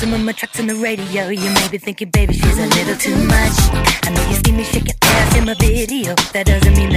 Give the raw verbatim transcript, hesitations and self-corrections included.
some of my tracks on the radio. You may be thinking, baby, she's a little too much. I know you see me shaking ass in my video. That doesn't mean